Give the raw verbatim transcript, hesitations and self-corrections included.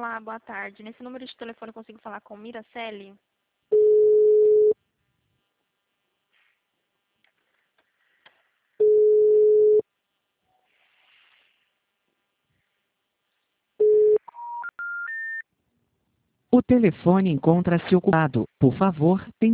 Olá, boa tarde. Nesse número de telefone eu consigo falar com Miracelli? O telefone encontra-se ocupado. Por favor, tente